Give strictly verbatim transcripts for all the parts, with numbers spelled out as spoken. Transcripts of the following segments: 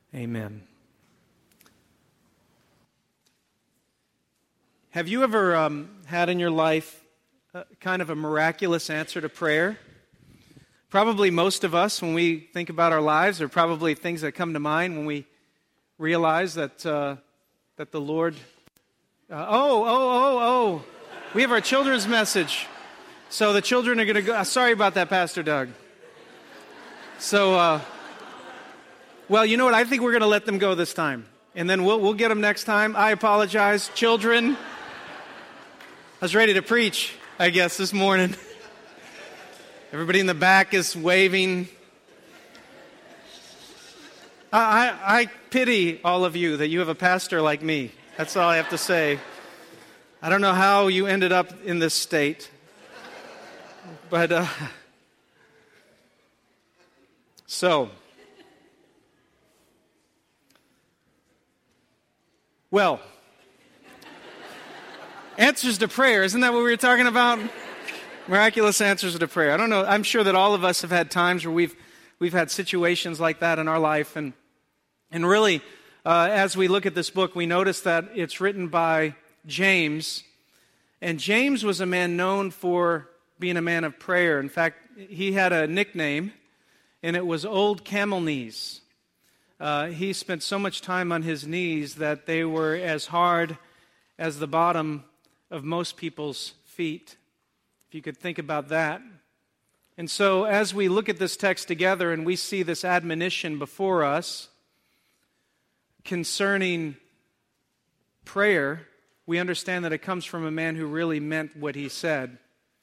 Amen. Have you ever um, had in your life uh, kind of a miraculous answer to prayer? Probably most of us, when we think about our lives, are probably things that come to mind when we realize that uh, that the Lord... Uh, oh, oh, oh, oh. We have our children's message. So the children are going to go... Sorry about that, Pastor Doug. So... Uh, Well, you know what? I think we're going to let them go this time. And then we'll we'll get them next time. I apologize. Children, I was ready to preach, I guess, this morning. Everybody in the back is waving. I, I, I pity all of you that you have a pastor like me. That's all I have to say. I don't know how you ended up in this state. But, uh, so... Well, answers to prayer, isn't that what we were talking about? Miraculous answers to prayer. I don't know, I'm sure that all of us have had times where we've we've had situations like that in our life. And, and really, uh, as we look at this book, we notice that it's written by James. And James was a man known for being a man of prayer. In fact, he had a nickname, and it was Old Camel Knees. Uh, he spent so much time on his knees that they were as hard as the bottom of most people's feet, if you could think about that. And so as we look at this text together and we see this admonition before us concerning prayer, we understand that it comes from a man who really meant what he said.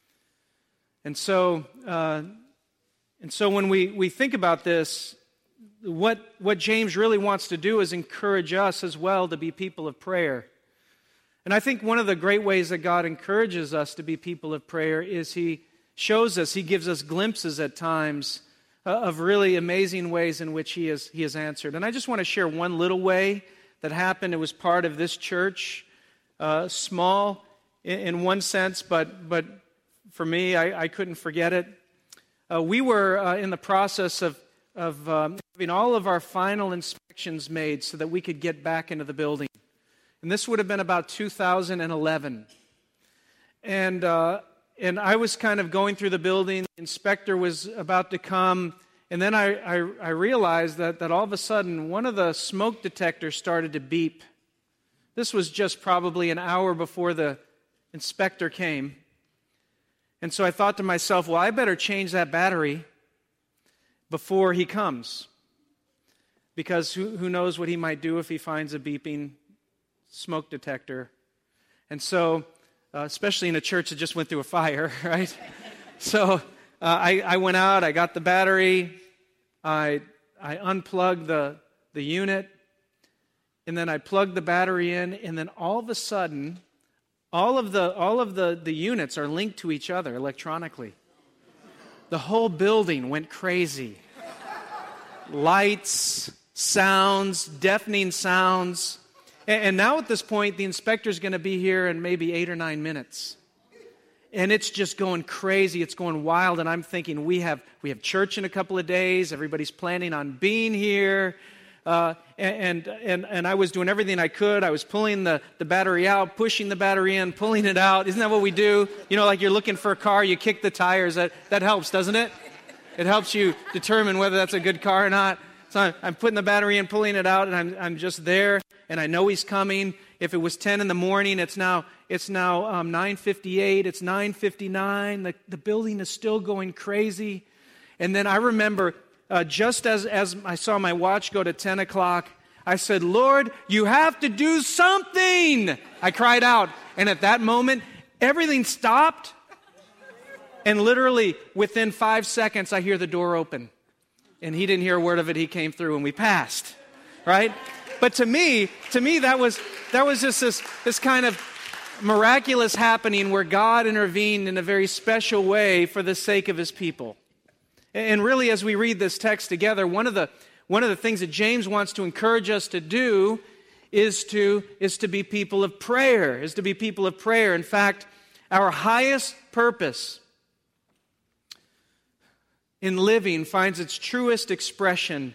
And so, uh, and so when we, we think about this, What what James really wants to do is encourage us as well to be people of prayer. And I think one of the great ways that God encourages us to be people of prayer is He shows us, He gives us glimpses at times uh, of really amazing ways in which He has, he has answered. And I just want to share one little way that happened. It was part of this church, uh, small in, in one sense, but, but for me, I, I couldn't forget it. Uh, we were uh, in the process of of um, having all of our final inspections made so that we could get back into the building. And this would have been about two thousand eleven. And uh, and I was kind of going through the building. The inspector was about to come. And then I, I, I realized that, that all of a sudden, one of the smoke detectors started to beep. This was just probably an hour before the inspector came. And so I thought to myself, well, I better change that battery before he comes, because who, who knows what he might do if he finds a beeping smoke detector. And so, uh, especially in a church that just went through a fire, right? So uh, I, I went out, I got the battery, I I unplugged the, the unit, and then I plugged the battery in, and then all of a sudden, all of the all of the, the units are linked to each other electronically. The whole building went crazy. Lights, sounds, deafening sounds. And now at this point, the inspector's going to be here in maybe eight or nine minutes. And it's just going crazy. It's going wild. And I'm thinking, we have we have church in a couple of days. Everybody's planning on being here. Uh, and, and and I was doing everything I could. I was pulling the, the battery out, pushing the battery in, pulling it out. Isn't that what we do? You know, like you're looking for a car, you kick the tires. That, that helps, doesn't it? It helps you determine whether that's a good car or not. So I'm, I'm putting the battery in, pulling it out, and I'm I'm just there, and I know he's coming. If it was ten in the morning, it's now it's now um, nine fifty-eight. It's nine fifty-nine. The the building is still going crazy. And then I remember, Uh, just as, as I saw my watch go to ten o'clock, I said, Lord, you have to do something. I cried out. And at that moment, everything stopped. And literally, within five seconds, I hear the door open. And he didn't hear a word of it. He came through and we passed. Right? But to me, to me, that was that was just this, this kind of miraculous happening where God intervened in a very special way for the sake of His people. And really, as we read this text together, one of the one of the things that James wants to encourage us to do is to is to be people of prayer, is to be people of prayer. In fact, our highest purpose in living finds its truest expression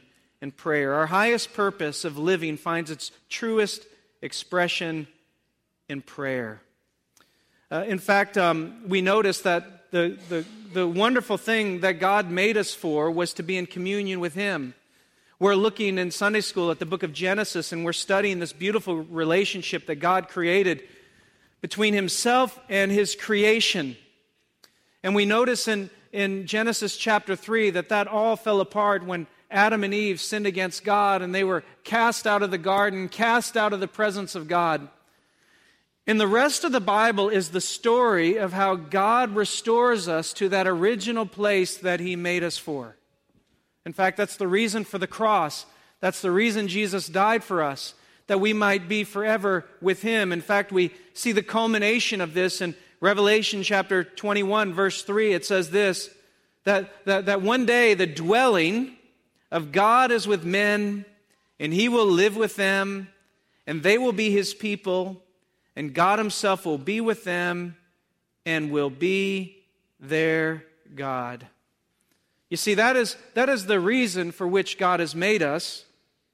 in prayer. Our highest purpose of living finds its truest expression in prayer. Uh, in fact, um, we notice that the, the, the wonderful thing that God made us for was to be in communion with Him. We're looking in Sunday school at the book of Genesis, and we're studying this beautiful relationship that God created between Himself and His creation. And we notice in, in Genesis chapter three that that all fell apart when Adam and Eve sinned against God, and they were cast out of the garden, cast out of the presence of God. And the rest of the Bible is the story of how God restores us to that original place that He made us for. In fact, that's the reason for the cross. That's the reason Jesus died for us, that we might be forever with Him. In fact, we see the culmination of this in Revelation chapter twenty-one, verse three. It says this, that, that, that one day the dwelling of God is with men, and He will live with them, and they will be His people, and God Himself will be with them and will be their God. You see, that is, that is the reason for which God has made us.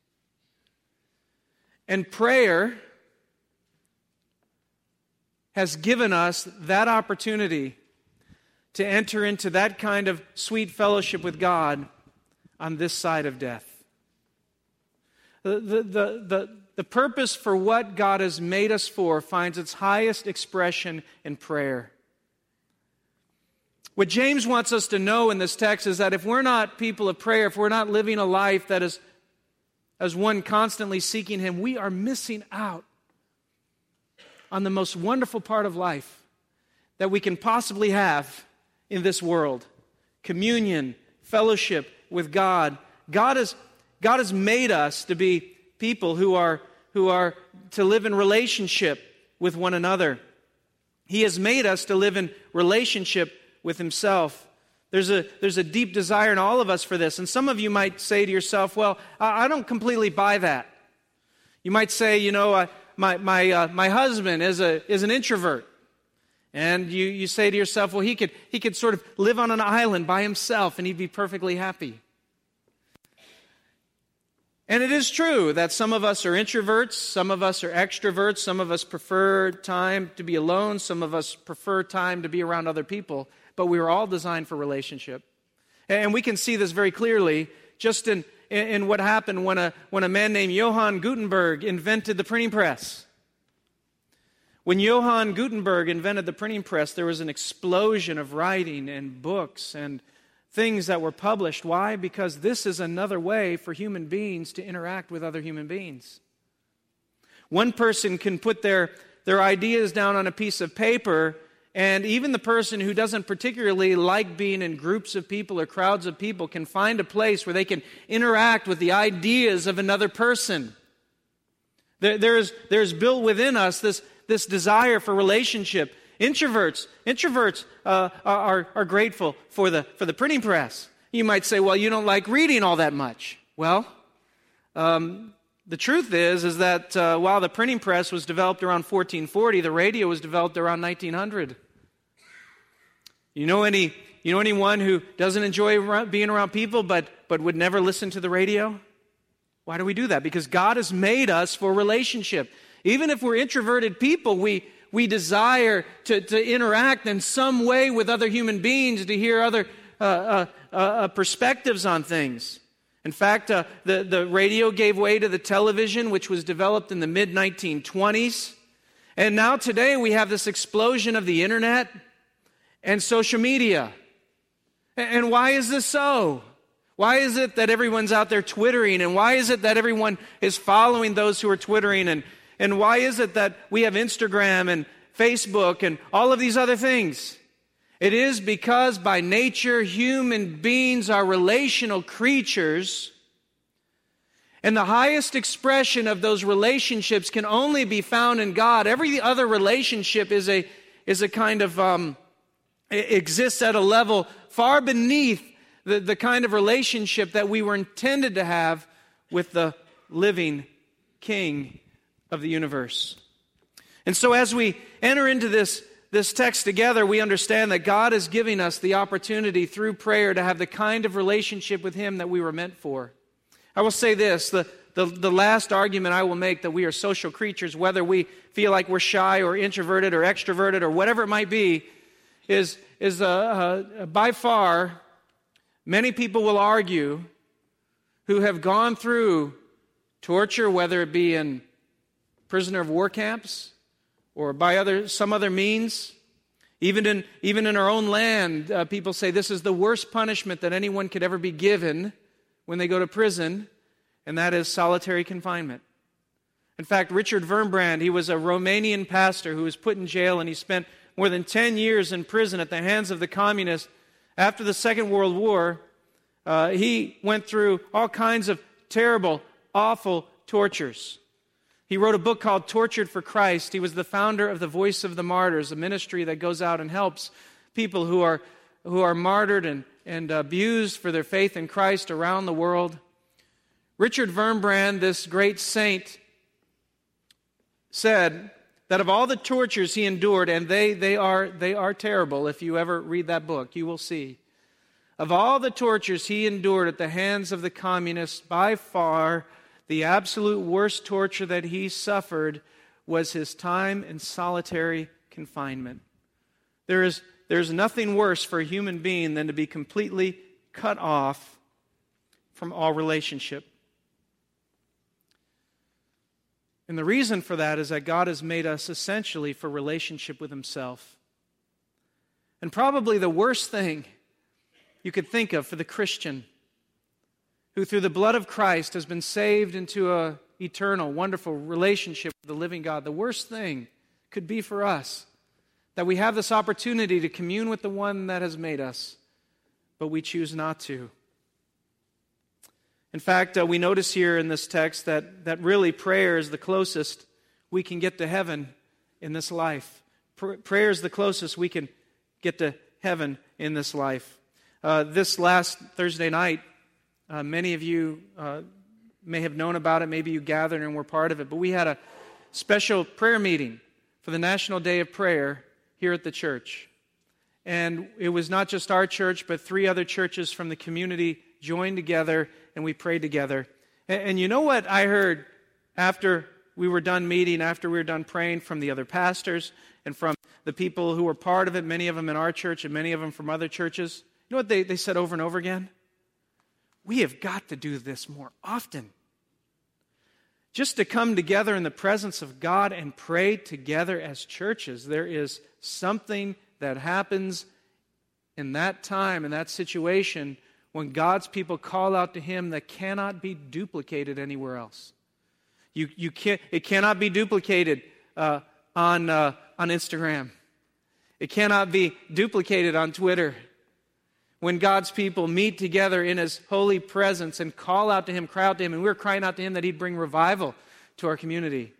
And prayer has given us that opportunity to enter into that kind of sweet fellowship with God on this side of death. The, the, the, the, the purpose for what God has made us for finds its highest expression in prayer. What James wants us to know in this text is that if we're not people of prayer, if we're not living a life that is as one constantly seeking Him, we are missing out on the most wonderful part of life that we can possibly have in this world. Communion, fellowship with God. God has, God has made us to be people who are, who are to live in relationship with one another. He has made us to live in relationship with Himself. There's a, there's a deep desire in all of us for this. And some of you might say to yourself, well, I, I don't completely buy that. You might say, you know, uh, my, my, uh, my husband is, a, is an introvert. And you, you say to yourself, well, he could, he could sort of live on an island by himself and he'd be perfectly happy. And it is true that some of us are introverts, some of us are extroverts, some of us prefer time to be alone, some of us prefer time to be around other people, but we were all designed for relationship. And we can see this very clearly just in, in what happened when a, when a man named Johann Gutenberg invented the printing press. When Johann Gutenberg invented the printing press, there was an explosion of writing and books and things that were published. Why? Because this is another way for human beings to interact with other human beings. One person can put their, their ideas down on a piece of paper, and even the person who doesn't particularly like being in groups of people or crowds of people can find a place where they can interact with the ideas of another person. There, there's, there's built within us this This desire for relationship. Introverts, introverts uh, are, are grateful for the, for the printing press. You might say, well, you don't like reading all that much. Well, um, the truth is, is that uh, while the printing press was developed around fourteen forty, the radio was developed around nineteen hundred. You know any, you know anyone who doesn't enjoy being around people but, but would never listen to the radio? Why do we do that? Because God has made us for relationship. Even if we're introverted people, we, we desire to, to interact in some way with other human beings, to hear other uh, uh, uh, perspectives on things. In fact, uh, the, the radio gave way to the television, which was developed in the mid nineteen twenties. And now today we have this explosion of the internet and social media. And why is this so? Why is it that everyone's out there twittering? And why is it that everyone is following those who are twittering? And And why is it that we have Instagram and Facebook and all of these other things? It is because by nature, human beings are relational creatures. And the highest expression of those relationships can only be found in God. Every other relationship is a, is a kind of, um, exists at a level far beneath the, the kind of relationship that we were intended to have with the living King of the universe. And so as we enter into this, this text together, we understand that God is giving us the opportunity through prayer to have the kind of relationship with Him that we were meant for. I will say this, the, the, the last argument I will make that we are social creatures, whether we feel like we're shy or introverted or extroverted or whatever it might be, is, is uh, uh, by far, many people will argue who have gone through torture, whether it be in prisoner of war camps or by other some other means. Even in, even in our own land, uh, people say this is the worst punishment that anyone could ever be given when they go to prison, and that is solitary confinement. In fact, Richard Wurmbrand, he was a Romanian pastor who was put in jail, and he spent more than ten years in prison at the hands of the communists. After the Second World War, uh, he went through all kinds of terrible, awful tortures. He wrote a book called Tortured for Christ. He was the founder of the Voice of the Martyrs, a ministry that goes out and helps people who are who are martyred and, and abused for their faith in Christ around the world. Richard Wurmbrand, this great saint, said that of all the tortures he endured, and they, they, are, they are terrible, if you ever read that book, you will see. Of all the tortures he endured at the hands of the communists, by far, the absolute worst torture that he suffered was his time in solitary confinement. There is there's nothing worse for a human being than to be completely cut off from all relationship. And the reason for that is that God has made us essentially for relationship with Himself. And probably the worst thing you could think of for the Christian who through the blood of Christ has been saved into an eternal, wonderful relationship with the living God, the worst thing could be for us that we have this opportunity to commune with the one that has made us, but we choose not to. In fact, uh, we notice here in this text that, that really prayer is the closest we can get to heaven in this life. Pr- prayer is the closest we can get to heaven in this life. Uh, this last Thursday night, uh, many of you uh, may have known about it, maybe you gathered and were part of it, but we had a special prayer meeting for the National Day of Prayer here at the church. And it was not just our church, but three other churches from the community joined together, and we prayed together. And, and you know what I heard after we were done meeting, after we were done praying, from the other pastors and from the people who were part of it, many of them in our church and many of them from other churches? You know what they, they said over and over again? We have got to do this more often. Just to come together in the presence of God and pray together as churches. There is something that happens in that time, in that situation, when God's people call out to Him that cannot be duplicated anywhere else. You, you can't, it cannot be duplicated uh, on, uh, on Instagram. It cannot be duplicated on Twitter. When God's people meet together in His holy presence and call out to Him, cry out to Him, and we're crying out to Him that He'd bring revival to our community.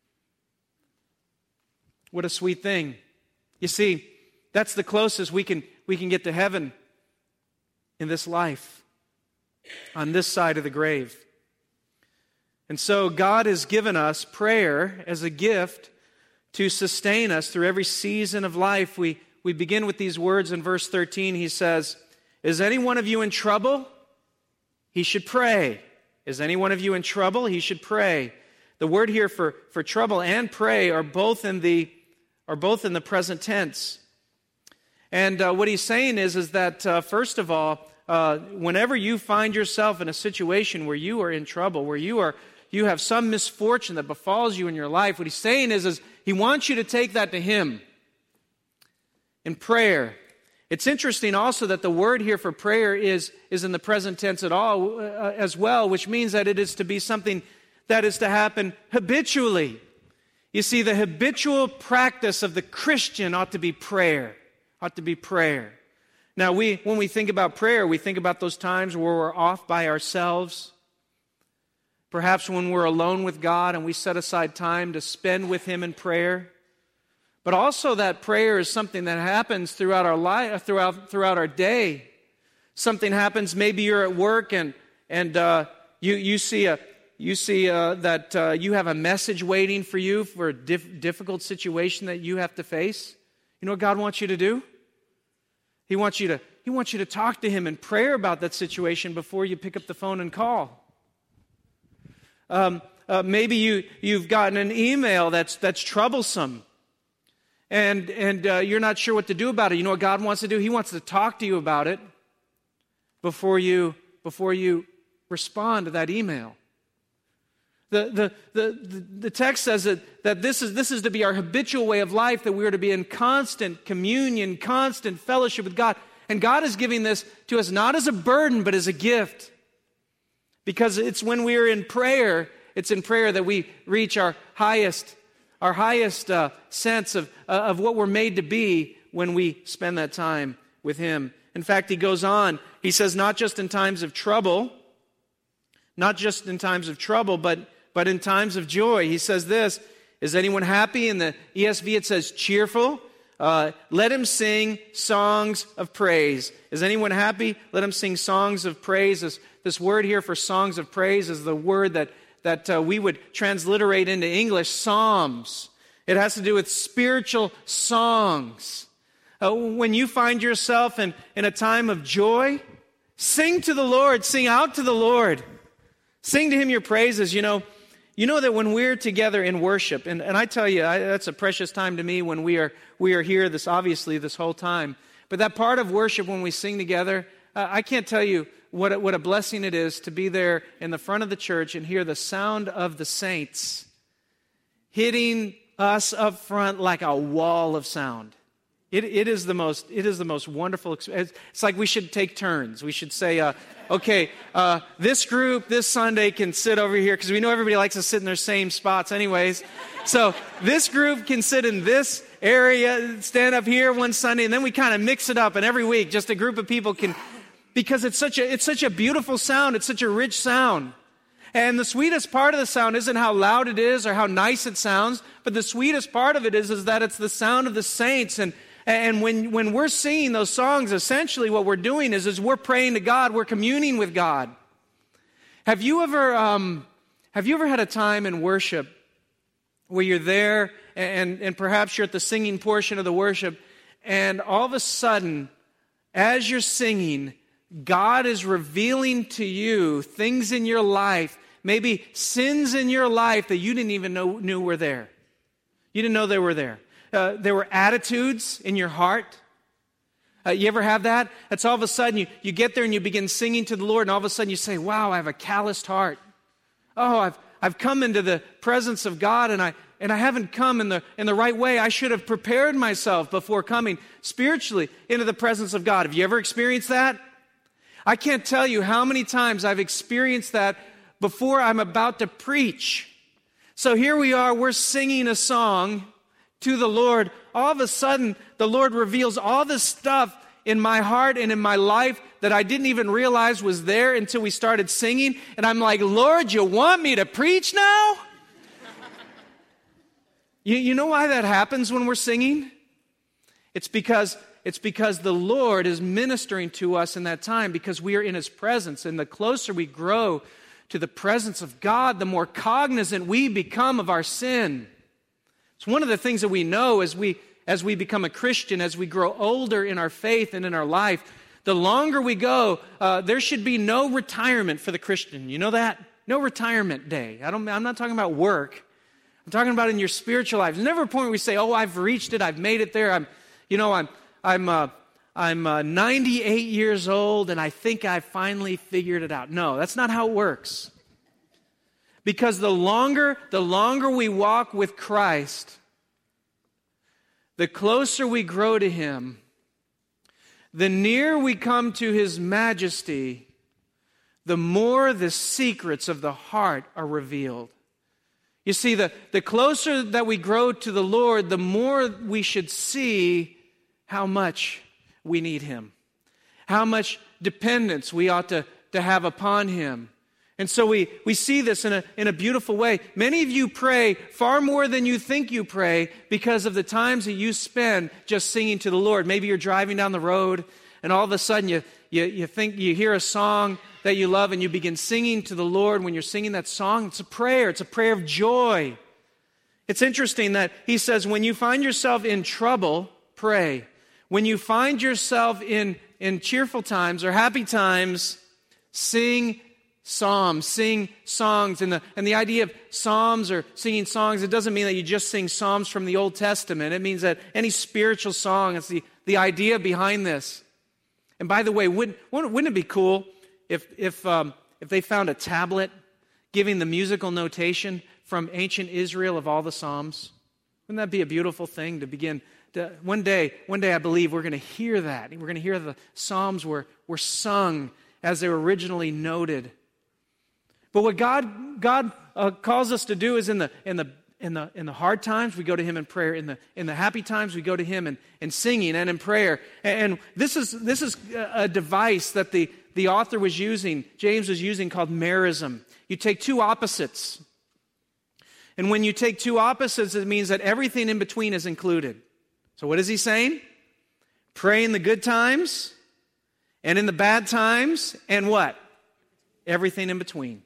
What a sweet thing. You see, that's the closest we can, we can get to heaven in this life, on this side of the grave. And so God has given us prayer as a gift to sustain us through every season of life. We, we begin with these words in verse thirteen. He says, "Is any one of you in trouble? He should pray." Is any one of you in trouble? He should pray. The word here for, for trouble and pray are both in the are both in the present tense. And uh, what he's saying is, is that, uh, first of all, uh, whenever you find yourself in a situation where you are in trouble, where you are you have some misfortune that befalls you in your life, what he's saying is, is he wants you to take that to Him in prayer. It's interesting also that the word here for prayer is, is in the present tense at all uh, as well, which means that it is to be something that is to happen habitually. You see, the habitual practice of the Christian ought to be prayer. Ought to be prayer. Now, we when we think about prayer, we think about those times where we're off by ourselves. Perhaps when we're alone with God and we set aside time to spend with Him in prayer. But also that prayer is something that happens throughout our life, throughout throughout our day. Something happens. Maybe you're at work and and uh, you you see a you see uh, that uh, you have a message waiting for you for a diff- difficult situation that you have to face. You know what God wants you to do? He wants you to He wants you to talk to Him in prayer about that situation before you pick up the phone and call. Um, uh, maybe you, you've gotten an email that's, that's troublesome. And, and uh, you're not sure what to do about it. You know what God wants to do? He wants to talk to you about it before you, before you respond to that email. The, the, the, the text says that, that this is, this is to be our habitual way of life, that we are to be in constant communion, constant fellowship with God. And God is giving this to us not as a burden, but as a gift. Because it's when we are in prayer, it's in prayer that we reach our highest, our highest uh, sense of, uh, of what we're made to be when we spend that time with Him. In fact, he goes on, he says, not just in times of trouble, not just in times of trouble, but But in times of joy. He says this, is anyone happy? In the E S V it says cheerful. Uh, let him sing songs of praise. Is anyone happy? Let him sing songs of praise. This, this word here for songs of praise is the word that, that uh, we would transliterate into English, psalms. It has to do with spiritual songs. Uh, when you find yourself in, in a time of joy, sing to the Lord, sing out to the Lord. Sing to Him your praises. You know, You know that when we're together in worship, and, and I tell you, I, that's a precious time to me when we are we are here, this obviously this whole time. But that part of worship when we sing together, uh, I can't tell you what a, what a blessing it is to be there in the front of the church and hear the sound of the saints hitting us up front like a wall of sound. It, it is the most it is the most wonderful experience. It's like we should take turns. We should say, uh, okay, uh, this group this Sunday can sit over here because we know everybody likes to sit in their same spots anyways. So this group can sit in this area, stand up here one Sunday, and then we kind of mix it up. And every week, just a group of people can, because it's such a it's such a beautiful sound. It's such a rich sound. And the sweetest part of the sound isn't how loud it is or how nice it sounds, but the sweetest part of it is, is that it's the sound of the saints. And And when, when we're singing those songs, essentially what we're doing is, is we're praying to God, we're communing with God. Have you ever um, have you ever had a time in worship where you're there and, and perhaps you're at the singing portion of the worship, and all of a sudden, as you're singing, God is revealing to you things in your life, maybe sins in your life that you didn't even know knew were there. You didn't know they were there. Uh, there were attitudes in your heart. Uh, you ever have that? It's all of a sudden you, you get there and you begin singing to the Lord, and all of a sudden you say, wow, I have a calloused heart. Oh, I've I've come into the presence of God, and I and I haven't come in the in the right way. I should have prepared myself before coming spiritually into the presence of God. Have you ever experienced that? I can't tell you how many times I've experienced that before I'm about to preach. So here we are, we're singing a song to the Lord. All of a sudden, the Lord reveals all this stuff in my heart and in my life that I didn't even realize was there until we started singing. And I'm like, Lord, you want me to preach now? you, you know why that happens when we're singing? It's because, it's because the Lord is ministering to us in that time, because we are in His presence. And the closer we grow to the presence of God, the more cognizant we become of our sin. It's one of the things that we know as we as we become a Christian, as we grow older in our faith and in our life. The longer we go, uh, there should be no retirement for the Christian. You know that? No retirement day. I don't. I'm not talking about work. I'm talking about in your spiritual life. There's never a point where we say, "Oh, I've reached it. I've made it there. I'm, you know, I'm, I'm, uh, I'm uh, ninety-eight years old, and I think I finally figured it out." No, that's not how it works. Because the longer, the longer we walk with Christ, the closer we grow to Him, the nearer we come to His majesty, the more the secrets of the heart are revealed. You see, the, the closer that we grow to the Lord, the more we should see how much we need Him, how much dependence we ought to, to have upon Him. And so we, we see this in a, in a beautiful way. Many of you pray far more than you think you pray because of the times that you spend just singing to the Lord. Maybe you're driving down the road and all of a sudden you, you, you think you hear a song that you love and you begin singing to the Lord. When you're singing that song, it's a prayer. It's a prayer of joy. It's interesting that he says, when you find yourself in trouble, pray. When you find yourself in, in cheerful times or happy times, sing psalms, sing songs. And the, and the idea of psalms or singing songs, it doesn't mean that you just sing psalms from the Old Testament. It means that any spiritual song, it's the, the idea behind this. And by the way, wouldn't, wouldn't it be cool if, if, um, if they found a tablet giving the musical notation from ancient Israel of all the psalms? Wouldn't that be a beautiful thing to begin to, one day, one day I believe we're going to hear that. We're going to hear the psalms were, were sung as they were originally noted. But what God God uh, calls us to do is in the in the in the in the hard times we go to Him in prayer. In the in the happy times we go to Him in, in singing and in prayer. And, and this is this is a device that the, the author was using, James was using, called merism. You take two opposites. And when you take two opposites, it means that everything in between is included. So what is he saying? Pray in the good times and in the bad times, and what? Everything in between.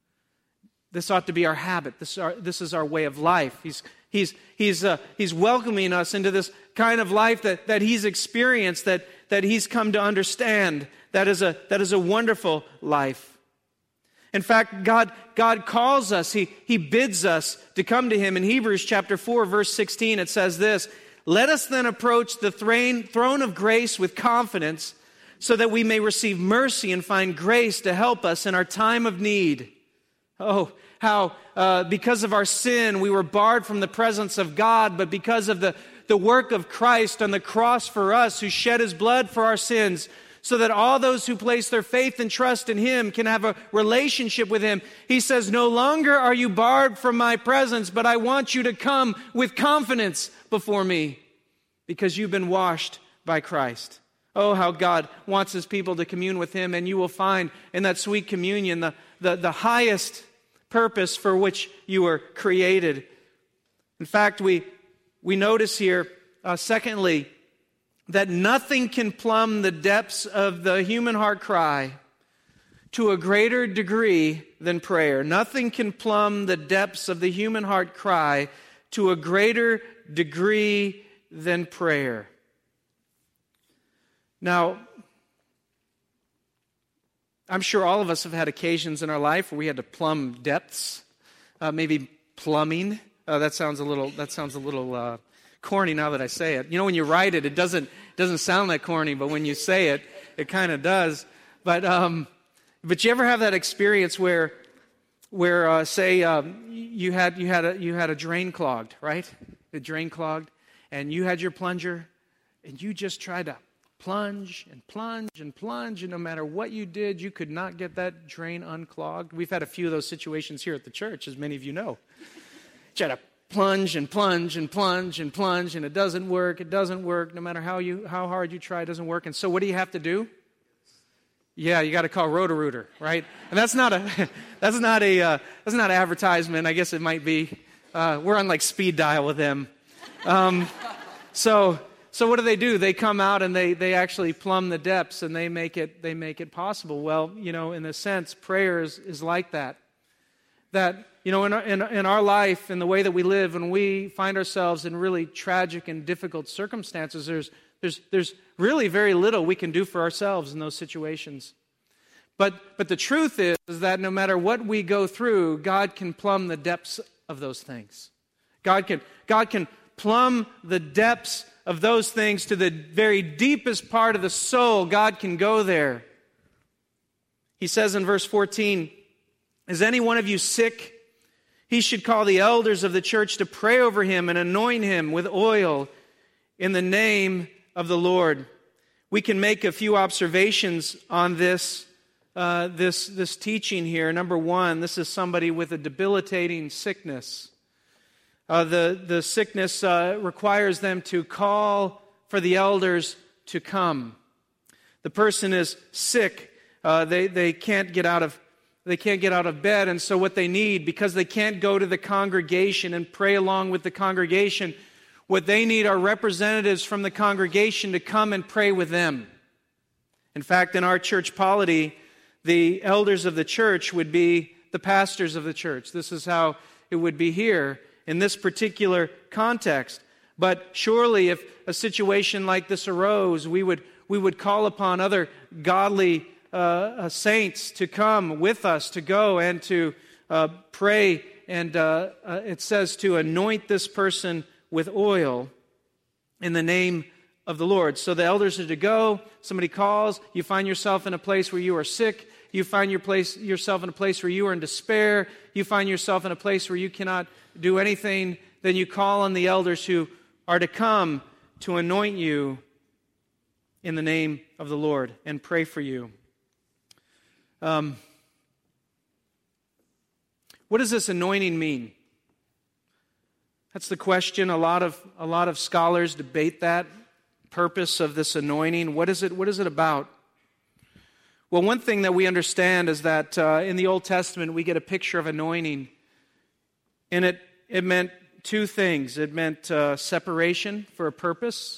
This ought to be our habit. This is our, this is our way of life. He's, he's, he's, uh, he's welcoming us into this kind of life that, that he's experienced, that, that he's come to understand. That is a, that is a wonderful life. In fact, God, God calls us, he, he bids us to come to Him. In Hebrews chapter four, verse sixteen, it says this, "Let us then approach the throne, throne of grace with confidence, so that we may receive mercy and find grace to help us in our time of need." Oh, how uh, because of our sin we were barred from the presence of God, but because of the, the work of Christ on the cross for us, who shed His blood for our sins, so that all those who place their faith and trust in Him can have a relationship with Him. He says, "No longer are you barred from my presence, but I want you to come with confidence before me, because you've been washed by Christ." Oh, how God wants His people to commune with Him, and you will find in that sweet communion the, the, the highest purpose for which you were created. In fact, we, we notice here, uh, secondly, that nothing can plumb the depths of the human heart cry to a greater degree than prayer. Nothing can plumb the depths of the human heart cry to a greater degree than prayer. Now, I'm sure all of us have had occasions in our life where we had to plumb depths, uh, maybe plumbing. Uh, that sounds a little. That sounds a little uh, corny now that I say it. You know, when you write it, it doesn't doesn't sound that corny, but when you say it, it kind of does. But um, but you ever have that experience where where uh, say um, you had you had a you had a drain clogged, right? The drain clogged, and you had your plunger, and you just tried to plunge and plunge and plunge, and no matter what you did, you could not get that drain unclogged. We've had a few of those situations here at the church, as many of you know. You had to plunge and plunge and plunge and plunge, and it doesn't work, it doesn't work. No matter how you how hard you try, it doesn't work. And so what do you have to do? Yeah, you got to call Roto-Rooter, right? And that's not a that's not a uh, that's not an advertisement. I guess it might be. Uh, we're on like speed dial with them. Um, so. So what do they do? They come out and they, they actually plumb the depths, and they make it they make it possible. Well, you know, in a sense, prayer is, is like that. That, you know, in our, in, in our life, in the way that we live, when we find ourselves in really tragic and difficult circumstances, there's there's there's really very little we can do for ourselves in those situations. But but the truth is, is that no matter what we go through, God can plumb the depths of those things. God can God can plumb the depths of those things to the very deepest part of the soul. God can go there. He says in verse fourteen, "Is any one of you sick? He should call the elders of the church to pray over him and anoint him with oil in the name of the Lord." We can make a few observations on this, uh, this, this teaching here. Number one, this is somebody with a debilitating sickness. Uh, the, the sickness uh, requires them to call for the elders to come. The person is sick. Uh, they, they can't get out of they can't get out of bed, and so what they need, because they can't go to the congregation and pray along with the congregation, what they need are representatives from the congregation to come and pray with them. In fact, in our church polity, the elders of the church would be the pastors of the church. This is how it would be here in this particular context. But surely if a situation like this arose, we would we would call upon other godly uh, uh, saints to come with us, to go and to uh, pray. And uh, uh, it says to anoint this person with oil in the name of the Lord. So the elders are to go. Somebody calls. You find yourself in a place where you are sick. You find your place, yourself in a place where you are in despair. You find yourself in a place where you cannot do anything. Then you call on the elders who are to come to anoint you in the name of the Lord and pray for you. Um, what does this anointing mean? That's the question. A lot of a lot of scholars debate that purpose of this anointing. What is it? What is it about? Well, one thing that we understand is that uh, in the Old Testament we get a picture of anointing, and it it meant two things. It meant uh, separation for a purpose,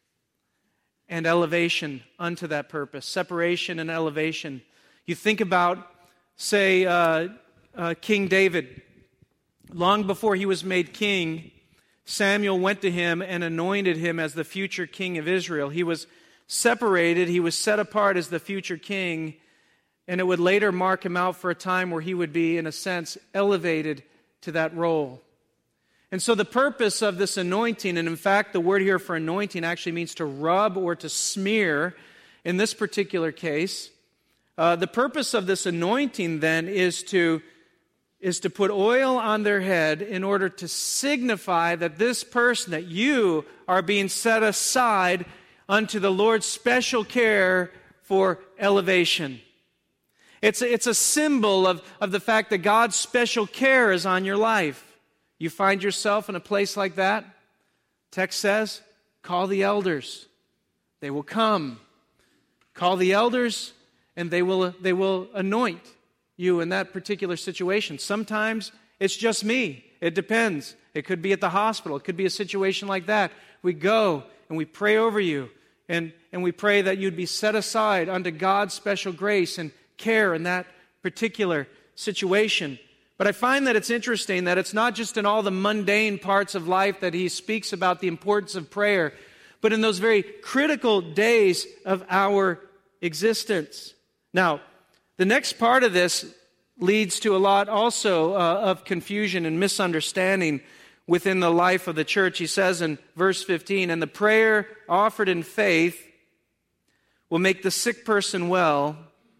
and elevation unto that purpose. Separation and elevation. You think about, say, uh, uh, King David. Long before he was made king, Samuel went to him and anointed him as the future king of Israel. He was separated, he was set apart as the future king, and it would later mark him out for a time where he would be, in a sense, elevated to that role. And so the purpose of this anointing, and in fact the word here for anointing actually means to rub or to smear in this particular case, uh, the purpose of this anointing then is to is to put oil on their head in order to signify that this person, that you are being set aside unto the Lord's special care for elevation. It's a, it's a symbol of, of the fact that God's special care is on your life. You find yourself in a place like that? Text says, call the elders. They will come. Call the elders and they will, they will anoint you in that particular situation. Sometimes it's just me. It depends. It could be at the hospital. It could be a situation like that. We go and we pray over you, and, and we pray that you'd be set aside unto God's special grace and care in that particular situation. But I find that it's interesting that it's not just in all the mundane parts of life that he speaks about the importance of prayer, but in those very critical days of our existence. Now, the next part of this leads to a lot also uh, of confusion and misunderstanding within the life of the church. He says in verse fifteen, and the prayer offered in faith will make the sick person well,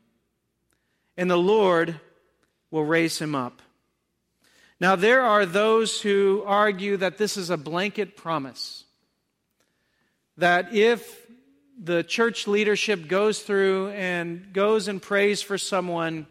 and the Lord will raise him up. Now, there are those who argue that this is a blanket promise, that if the church leadership goes through and goes and prays for someone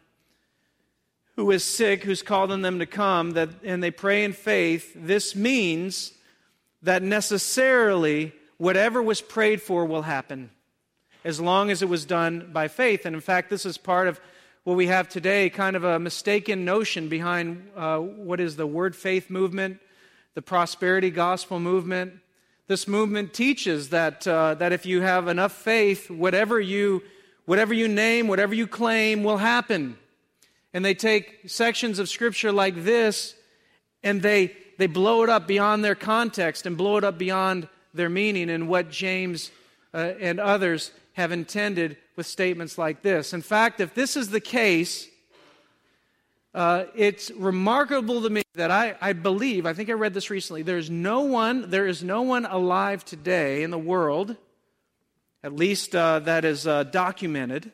who is sick, who's called on them to come, that and they pray in faith, this means that necessarily whatever was prayed for will happen, as long as it was done by faith. And in fact, this is part of what we have today, kind of a mistaken notion behind uh, what is the word faith movement, the prosperity gospel movement. This movement teaches that uh, that if you have enough faith, whatever you whatever you name, whatever you claim will happen. And they take sections of Scripture like this, and they they blow it up beyond their context and blow it up beyond their meaning and what James uh, and others have intended with statements like this. In fact, if this is the case, uh, it's remarkable to me that I, I believe, I think I read this recently, there's no one, there is no one alive today in the world, at least uh, that is uh, documented,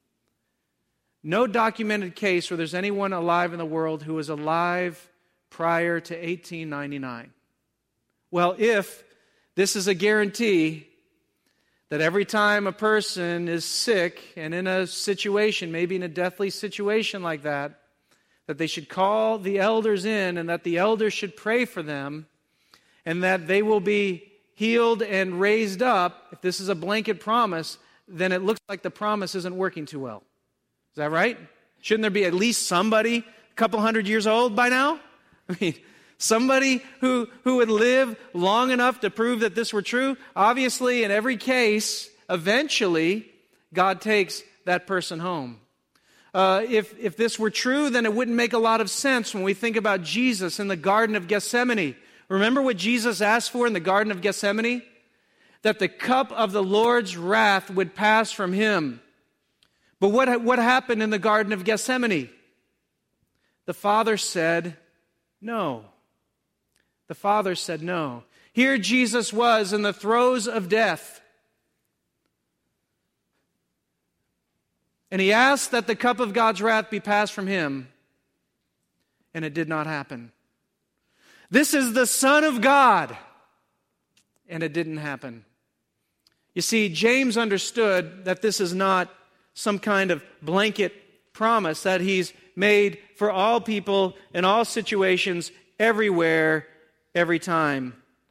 no documented case where there's anyone alive in the world who was alive prior to eighteen ninety-nine. Well, if this is a guarantee that every time a person is sick and in a situation, maybe in a deathly situation like that, that they should call the elders in and that the elders should pray for them and that they will be healed and raised up, if this is a blanket promise, then it looks like the promise isn't working too well. Is that right? Shouldn't there be at least somebody a couple hundred years old by now? I mean, somebody who, who would live long enough to prove that this were true? Obviously, in every case, eventually, God takes that person home. Uh, if, if this were true, then it wouldn't make a lot of sense when we think about Jesus in the Garden of Gethsemane. Remember what Jesus asked for in the Garden of Gethsemane? That the cup of the Lord's wrath would pass from him. But what, what happened in the Garden of Gethsemane? The Father said no. The Father said no. Here Jesus was in the throes of death. And he asked that the cup of God's wrath be passed from him. And it did not happen. This is the Son of God. And it didn't happen. You see, James understood that this is not some kind of blanket promise that he's made for all people in all situations, everywhere, every time.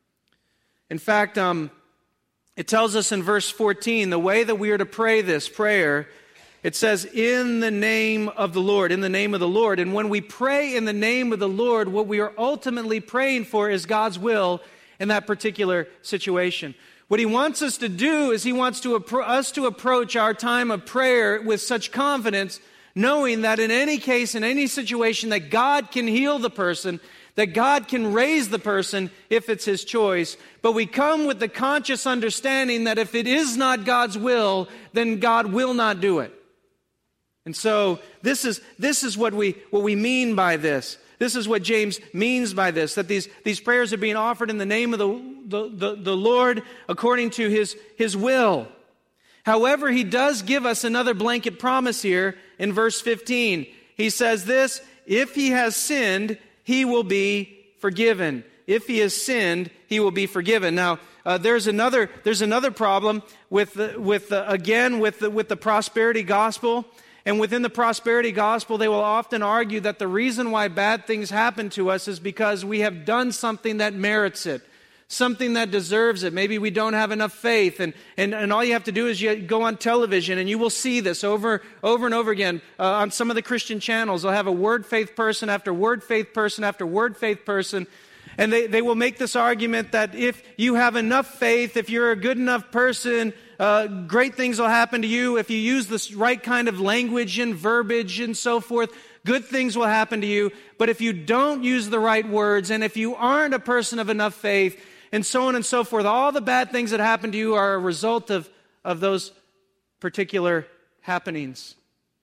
In fact, um, it tells us in verse fourteen, the way that we are to pray this prayer, it says, in the name of the Lord, in the name of the Lord. And when we pray in the name of the Lord, what we are ultimately praying for is God's will in that particular situation. What he wants us to do is he wants to appro- us to approach our time of prayer with such confidence, knowing that in any case, in any situation, that God can heal the person, that God can raise the person if it's his choice. But we come with the conscious understanding that if it is not God's will, then God will not do it. And so this is this is what we what we mean by this. This is what James means by this, that these, these prayers are being offered in the name of the, the, the, the Lord according to his, his will. However, he does give us another blanket promise here in verse fifteen. He says this, if he has sinned, he will be forgiven. If he has sinned, he will be forgiven. Now, uh, there's another there's another problem with the, with the, again with the, with the prosperity gospel. And within the prosperity gospel, they will often argue that the reason why bad things happen to us is because we have done something that merits it, something that deserves it. Maybe we don't have enough faith, and, and, and all you have to do is you go on television, and you will see this over, over and over again uh, on some of the Christian channels. They'll have a word faith person after word faith person after word faith person, and they, they will make this argument that if you have enough faith, if you're a good enough person, Uh, great things will happen to you. If you use the right kind of language and verbiage and so forth, good things will happen to you. But if you don't use the right words, and if you aren't a person of enough faith, and so on and so forth, all the bad things that happen to you are a result of, of those particular happenings.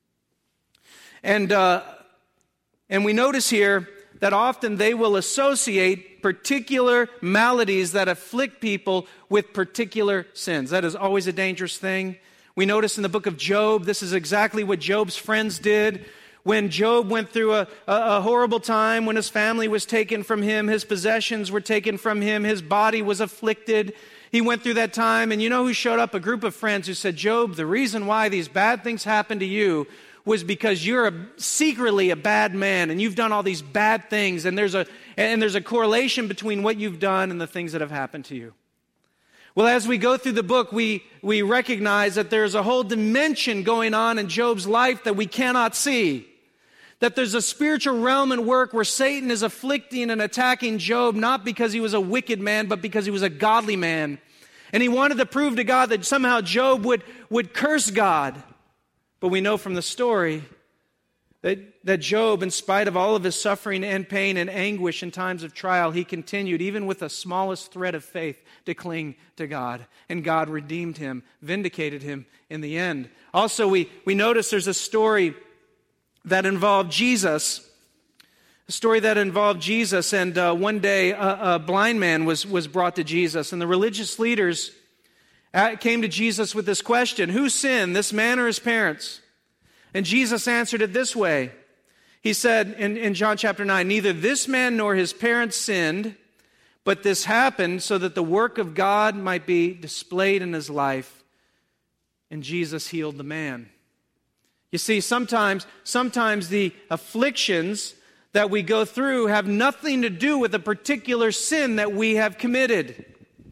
And, uh, and we notice here that often they will associate particular maladies that afflict people with particular sins. That is always a dangerous thing. We notice in the book of Job, this is exactly what Job's friends did. When Job went through a, a, a horrible time, when his family was taken from him, his possessions were taken from him, his body was afflicted. He went through that time, and you know who showed up? A group of friends who said, Job, the reason why these bad things happened to you was because you're a, secretly a bad man, and you've done all these bad things, and there's a and there's a correlation between what you've done and the things that have happened to you. Well, as we go through the book, we, we recognize that there's a whole dimension going on in Job's life that we cannot see. That there's a spiritual realm and work where Satan is afflicting and attacking Job, not because he was a wicked man, but because he was a godly man. And he wanted to prove to God that somehow Job would, would curse God. But we know from the story that, that Job, in spite of all of his suffering and pain and anguish in times of trial, he continued, even with the smallest thread of faith, to cling to God. And God redeemed him, vindicated him in the end. Also, we, we notice there's a story that involved Jesus, a story that involved Jesus, and uh, one day a, a blind man was, was brought to Jesus, and the religious leaders came to Jesus with this question, who sinned, this man or his parents? And Jesus answered it this way. He said in, in John chapter nine, neither this man nor his parents sinned, but this happened so that the work of God might be displayed in his life. And Jesus healed the man. You see, sometimes, sometimes the afflictions that we go through have nothing to do with a particular sin that we have committed.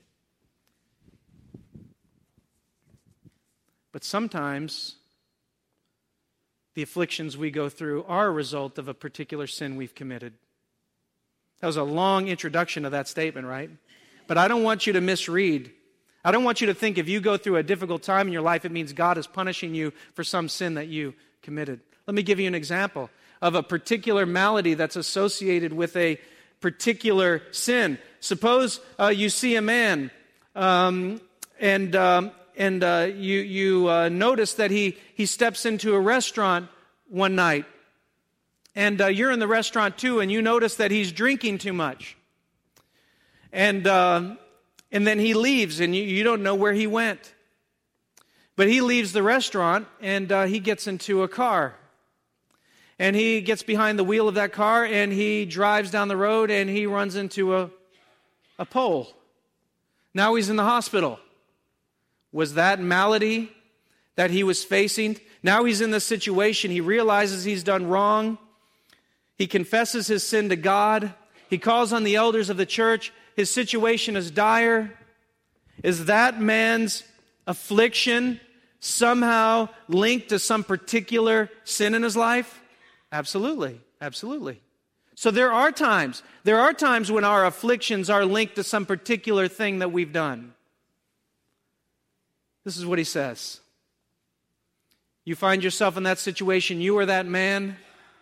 But sometimes the afflictions we go through are a result of a particular sin we've committed. That was a long introduction of that statement, right? But I don't want you to misread. I don't want you to think if you go through a difficult time in your life, it means God is punishing you for some sin that you committed. Let me give you an example of a particular malady that's associated with a particular sin. Suppose uh, you see a man um, and... Um, and uh, you, you uh, notice that he, he steps into a restaurant one night. And uh, you're in the restaurant too, and you notice that he's drinking too much. And uh, and then he leaves, and you, you don't know where he went. But he leaves the restaurant, and uh, he gets into a car. And he gets behind the wheel of that car, and he drives down the road, and he runs into a, a pole. Now he's in the hospital. Was that malady that he was facing? Now he's in this situation. He realizes he's done wrong. He confesses his sin to God. He calls on the elders of the church. His situation is dire. Is that man's affliction somehow linked to some particular sin in his life? Absolutely, absolutely. So there are times, there are times when our afflictions are linked to some particular thing that we've done. This is what he says. You find yourself in that situation, you are that man.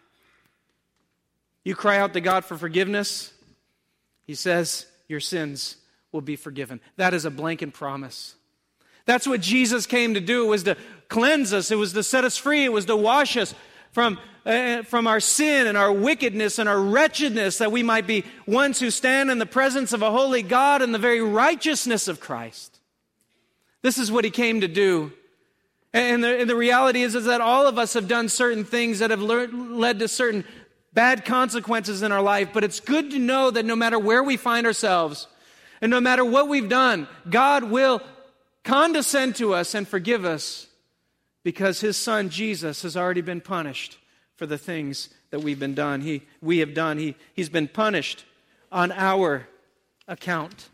You cry out to God for forgiveness. He says, your sins will be forgiven. That is a blanket promise. That's what Jesus came to do. It was to cleanse us. It was to set us free. It was to wash us from, uh, from our sin and our wickedness and our wretchedness, that we might be ones who stand in the presence of a holy God in the very righteousness of Christ. This is what he came to do. And the, and the reality is, is that all of us have done certain things that have le- led to certain bad consequences in our life, but it's good to know that no matter where we find ourselves, and no matter what we've done, God will condescend to us and forgive us, because his son Jesus has already been punished for the things that we've been done. He, we have done. He, he's been punished on our account.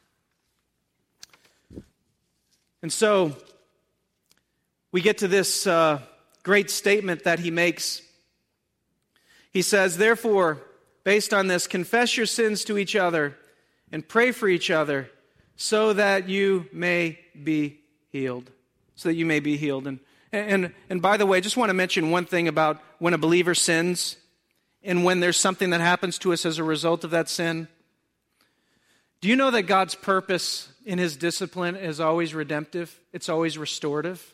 And so we get to this uh, great statement that he makes. He says, therefore, based on this, confess your sins to each other and pray for each other so that you may be healed. So that you may be healed. And, and, and by the way, I just want to mention one thing about when a believer sins and when there's something that happens to us as a result of that sin. Do you know that God's purpose in his discipline is always redemptive? It's always restorative.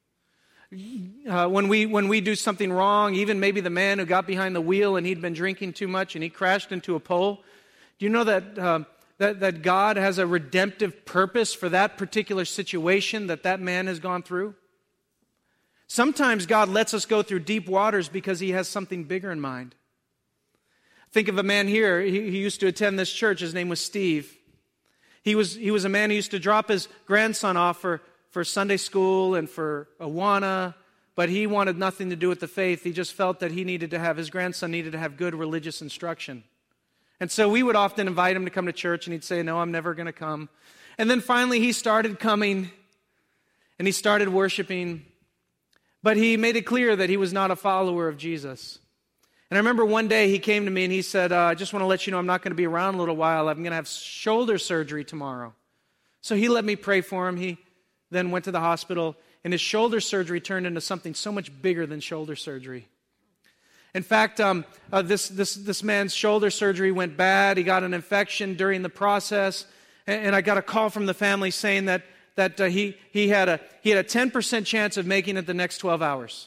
Uh, when we when we do something wrong, even maybe the man who got behind the wheel and he'd been drinking too much and he crashed into a pole, do you know that, uh, that, that God has a redemptive purpose for that particular situation that that man has gone through? Sometimes God lets us go through deep waters because he has something bigger in mind. Think of a man here. He, he used to attend this church. His name was Steve. He was, he was a man who used to drop his grandson off for for Sunday school and for Awana, but he wanted nothing to do with the faith. He just felt that he needed to have, his grandson needed to have good religious instruction. And so we would often invite him to come to church, and he'd say, no, I'm never going to come. And then finally he started coming, and he started worshiping, but he made it clear that he was not a follower of Jesus. And I remember one day he came to me and he said, uh, I just want to let you know I'm not going to be around a little while. I'm going to have shoulder surgery tomorrow. So he let me pray for him. He then went to the hospital, and his shoulder surgery turned into something so much bigger than shoulder surgery. In fact, um, uh, this, this, this man's shoulder surgery went bad. He got an infection during the process, and, and I got a call from the family saying that, that uh, he, he, had a, he had a ten percent chance of making it the next twelve hours.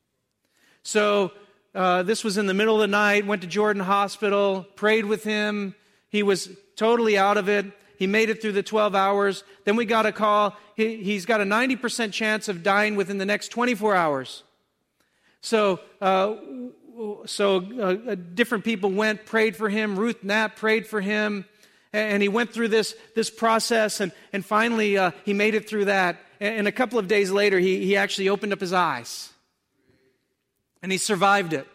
So uh, this was in the middle of the night, went to Jordan Hospital, prayed with him. He was totally out of it. He made it through the twelve hours. Then we got a call. He, he's got a ninety percent chance of dying within the next twenty-four hours. So uh, so uh, different people went, prayed for him. Ruth Knapp prayed for him. And he went through this, this process. And, and finally, uh, he made it through that. And a couple of days later, he, he actually opened up his eyes. And he survived it.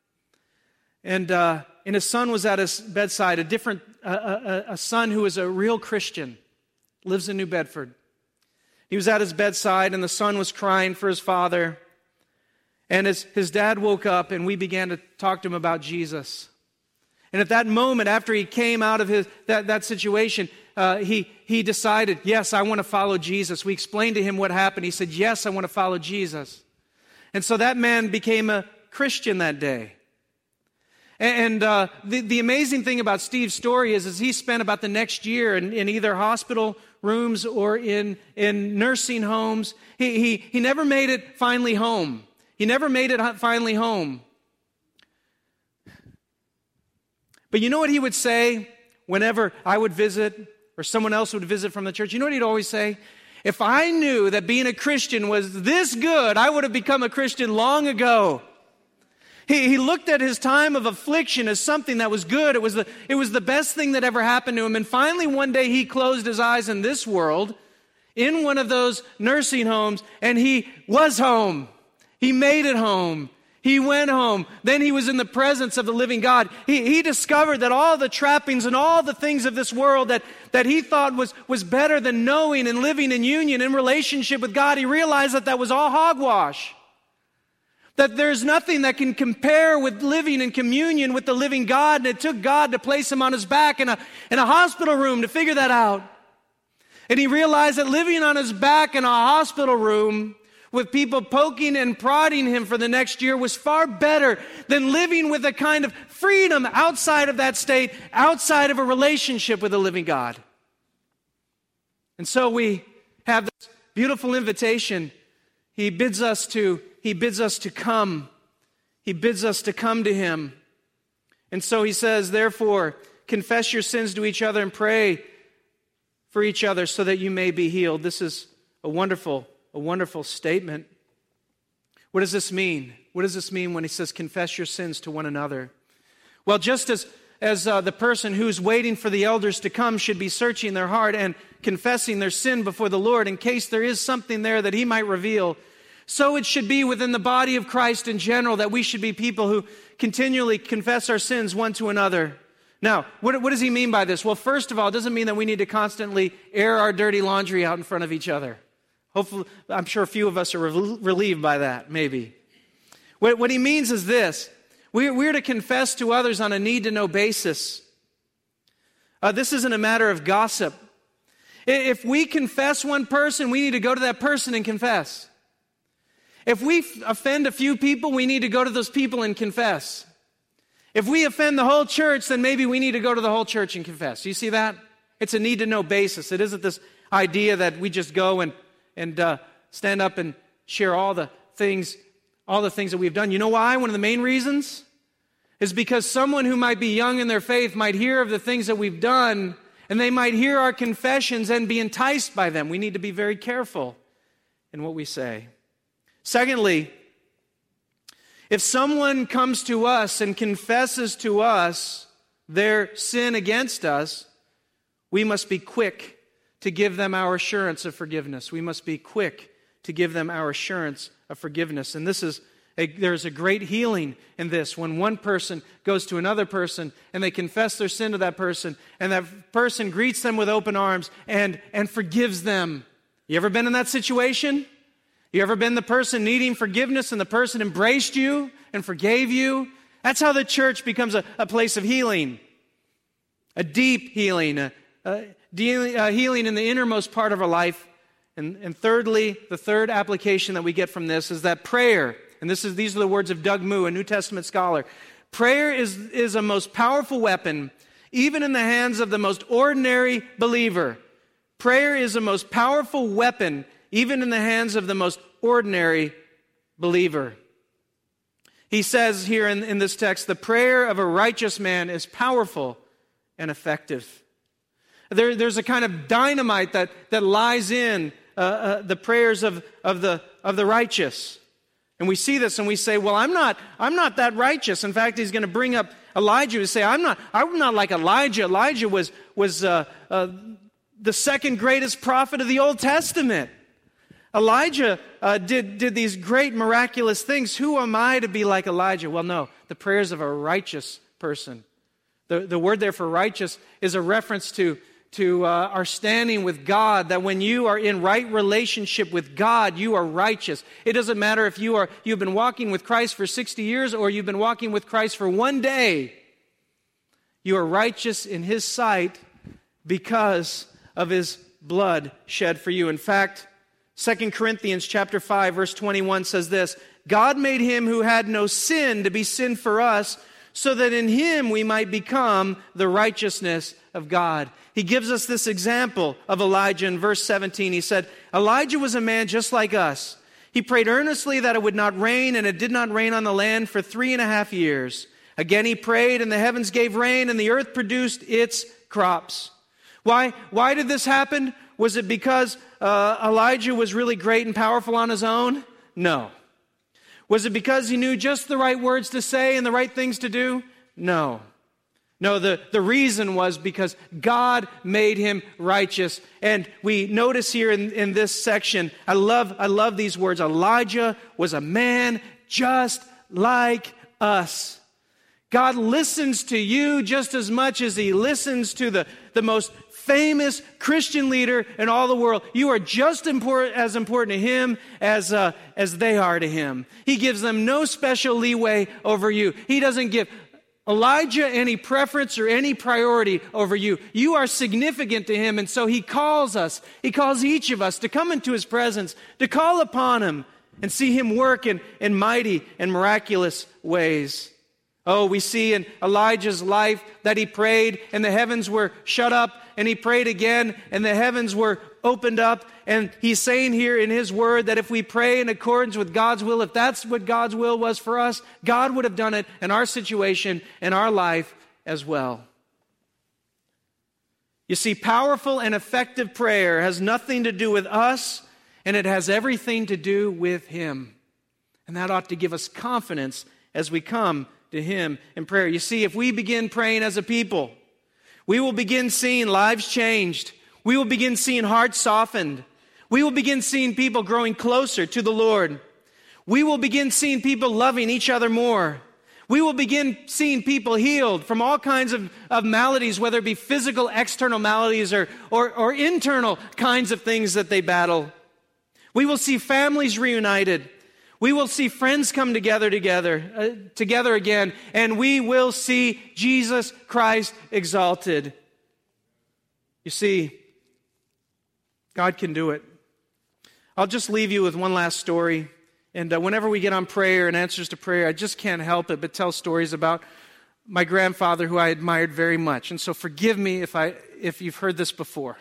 And, uh, and his son was at his bedside, a different A, a, a son who is a real Christian, lives in New Bedford. He was at his bedside, and the son was crying for his father. And his, his dad woke up, and we began to talk to him about Jesus. And at that moment, after he came out of his that, that situation, uh, he, he decided, yes, I want to follow Jesus. We explained to him what happened. He said, yes, I want to follow Jesus. And so that man became a Christian that day. And uh, the, the amazing thing about Steve's story is, is he spent about the next year in, in either hospital rooms or in, in nursing homes. He, he, he never made it finally home. He never made it finally home. But you know what he would say whenever I would visit or someone else would visit from the church? You know what he'd always say? If I knew that being a Christian was this good, I would have become a Christian long ago. He, he looked at his time of affliction as something that was good. It was the, it was the best thing that ever happened to him. And finally, one day, he closed his eyes in this world, in one of those nursing homes, and he was home. He made it home. He went home. Then he was in the presence of the living God. He, he discovered that all the trappings and all the things of this world that, that he thought was, was better than knowing and living in union, in relationship with God, he realized that that was all hogwash. That there's nothing that can compare with living in communion with the living God. And it took God to place him on his back in a, in a hospital room to figure that out. And he realized that living on his back in a hospital room with people poking and prodding him for the next year was far better than living with a kind of freedom outside of that state, outside of a relationship with the living God. And so we have this beautiful invitation. He bids us to, he bids us to come. He bids us to come to him. And so he says, therefore, confess your sins to each other and pray for each other so that you may be healed. This is a wonderful A wonderful statement. What does this mean? What does this mean when he says, confess your sins to one another? Well, just as, as uh, the person who's waiting for the elders to come should be searching their heart and confessing their sin before the Lord in case there is something there that he might reveal, so it should be within the body of Christ in general that we should be people who continually confess our sins one to another. Now, what, what does he mean by this? Well, first of all, it doesn't mean that we need to constantly air our dirty laundry out in front of each other. Hopefully, I'm sure a few of us are relieved by that, maybe. What, what he means is this. We're, we're to confess to others on a need-to-know basis. Uh, this isn't a matter of gossip. If we confess one person, we need to go to that person and confess. If we f- offend a few people, we need to go to those people and confess. If we offend the whole church, then maybe we need to go to the whole church and confess. You see that? It's a need-to-know basis. It isn't this idea that we just go and and uh, stand up and share all the things, all the things that we've done. You know why? One of the main reasons is because someone who might be young in their faith might hear of the things that we've done, and they might hear our confessions and be enticed by them. We need to be very careful in what we say. Secondly, if someone comes to us and confesses to us their sin against us, we must be quick to give them our assurance of forgiveness. We must be quick to give them our assurance of forgiveness. And this is a, there's a great healing in this when one person goes to another person and they confess their sin to that person, and that person greets them with open arms and, and forgives them. You ever been in that situation? You ever been the person needing forgiveness and the person embraced you and forgave you? That's how the church becomes a, a place of healing, a deep healing, a, a Dealing, uh, healing in the innermost part of our life. And, and thirdly, the third application that we get from this is that prayer, and this is these are the words of Doug Moo, a New Testament scholar. Prayer is, is a most powerful weapon, even in the hands of the most ordinary believer. Prayer is a most powerful weapon, even in the hands of the most ordinary believer. He says here in, in this text, the prayer of a righteous man is powerful and effective. There, there's a kind of dynamite that, that lies in uh, uh, the prayers of, of, the, of the righteous. And we see this and we say, well, I'm not, I'm not that righteous. In fact, he's going to bring up Elijah and say, I'm not, I'm not like Elijah. Elijah was, was uh, uh, the second greatest prophet of the Old Testament. Elijah uh, did, did these great miraculous things. Who am I to be like Elijah? Well, no, the prayers of a righteous person. The, the word there for righteous is a reference to to uh, our standing with God, that when you are in right relationship with God, you are righteous. It doesn't matter if you are, you've been walking with Christ for sixty years or you've been walking with Christ for one day. You are righteous in His sight because of His blood shed for you. In fact, Second Corinthians chapter five, verse twenty-one says this, God made Him who had no sin to be sin for us, so that in him we might become the righteousness of God. He gives us this example of Elijah in verse seventeen. He said, Elijah was a man just like us. He prayed earnestly that it would not rain, and it did not rain on the land for three and a half years. Again he prayed, and the heavens gave rain, and the earth produced its crops. Why, why did this happen? Was it because uh, Elijah was really great and powerful on his own? No. Was it because he knew just the right words to say and the right things to do? No. No, the, the reason was because God made him righteous. And we notice here in, in this section, I love, I love these words. Elijah was a man just like us. God listens to you just as much as he listens to the, the most famous Christian leader in all the world. You are just important, as important to him as, uh, as they are to him. He gives them no special leeway over you. He doesn't give Elijah any preference or any priority over you. You are significant to him, and so he calls us, he calls each of us to come into his presence, to call upon him and see him work in, in mighty and miraculous ways. Oh, we see in Elijah's life that he prayed and the heavens were shut up, and he prayed again and the heavens were opened up. And he's saying here in his word that if we pray in accordance with God's will, if that's what God's will was for us, God would have done it in our situation, in our life as well. You see, powerful and effective prayer has nothing to do with us, and it has everything to do with him. And that ought to give us confidence as we come to him in prayer. You see, if we begin praying as a people, we will begin seeing lives changed. We will begin seeing hearts softened. We will begin seeing people growing closer to the Lord. We will begin seeing people loving each other more. We will begin seeing people healed from all kinds of, of maladies, whether it be physical, external maladies or, or, or internal kinds of things that they battle. We will see families reunited. We will see friends come together together, uh, together again, and we will see Jesus Christ exalted. You see, God can do it. I'll just leave you with one last story. And uh, whenever we get on prayer and answers to prayer, I just can't help it but tell stories about my grandfather, who I admired very much. And so forgive me if I if you've heard this before.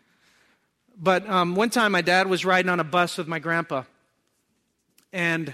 But um, one time my dad was riding on a bus with my grandpa. And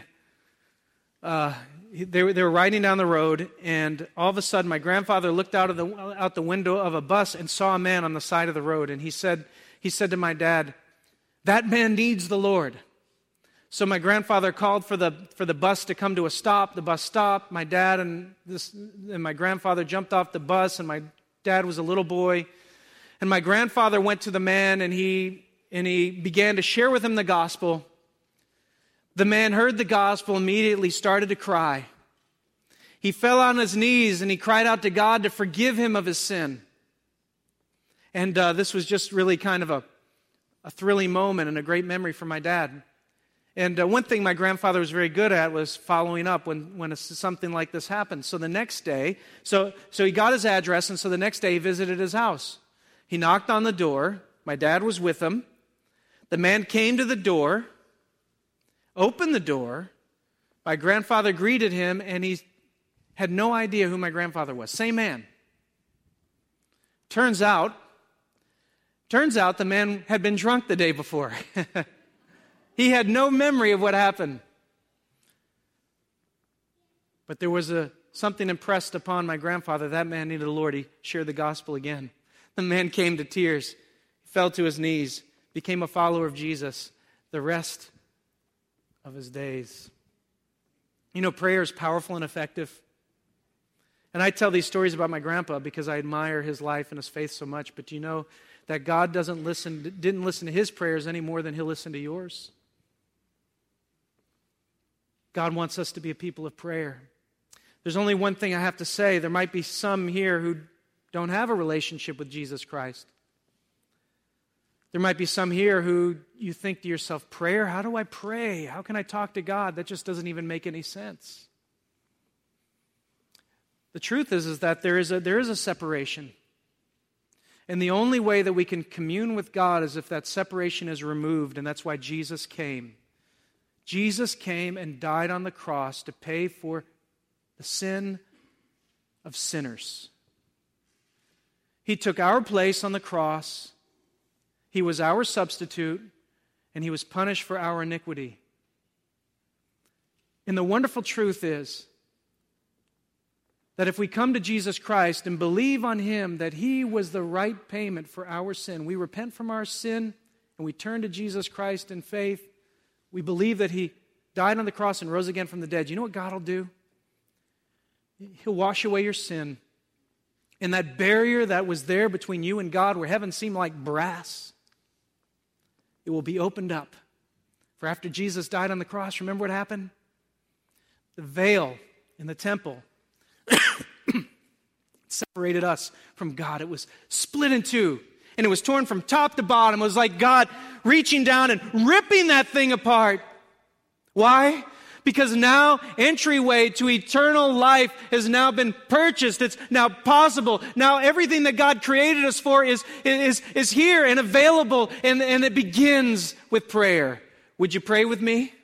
uh, they, were, they were riding down the road, and all of a sudden my grandfather looked out of the out the window of a bus and saw a man on the side of the road. And he said, he said to my dad, "That man needs the Lord." So my grandfather called for the for the bus to come to a stop. The bus stopped. My dad and this and my grandfather jumped off the bus, and my dad was a little boy. And my grandfather went to the man, and he and he began to share with him the gospel. The man heard the gospel, immediately started to cry. He fell on his knees and he cried out to God to forgive him of his sin. And uh, this was just really kind of a, a thrilling moment and a great memory for my dad. And uh, one thing my grandfather was very good at was following up when, when something like this happened. So the next day, so, so he got his address, and so the next day he visited his house. He knocked on the door. My dad was with him. The man came to the door, opened the door. My grandfather greeted him, and he had no idea who my grandfather was. Same man. Turns out, turns out the man had been drunk the day before. He had no memory of what happened. But there was a something impressed upon my grandfather. That man needed the Lord. He shared the gospel again. The man came to tears. He fell to his knees, became a follower of Jesus the rest of his days. You know, prayer is powerful and effective. And I tell these stories about my grandpa because I admire his life and his faith so much. But you know that God doesn't listen, didn't listen to his prayers any more than he'll listen to yours. God wants us to be a people of prayer. There's only one thing I have to say. There might be some here who don't have a relationship with Jesus Christ. There might be some here who you think to yourself, prayer? How do I pray? How can I talk to God? That just doesn't even make any sense. The truth is, is that there is a, there is a separation. And the only way that we can commune with God is if that separation is removed, and that's why Jesus came. Jesus came and died on the cross to pay for the sin of sinners. He took our place on the cross. He was our substitute, and He was punished for our iniquity. And the wonderful truth is that if we come to Jesus Christ and believe on Him that He was the right payment for our sin, we repent from our sin and we turn to Jesus Christ in faith, we believe that He died on the cross and rose again from the dead. You know what God will do? He'll wash away your sin. And that barrier that was there between you and God, where heaven seemed like brass, it will be opened up. For after Jesus died on the cross, remember what happened? The veil in the temple separated us from God. It was split in two, and it was torn from top to bottom. It was like God reaching down and ripping that thing apart. Why? Because now entryway to eternal life has now been purchased. It's now possible. Now everything that God created us for is, is, is here and available, and, and it begins with prayer. Would you pray with me?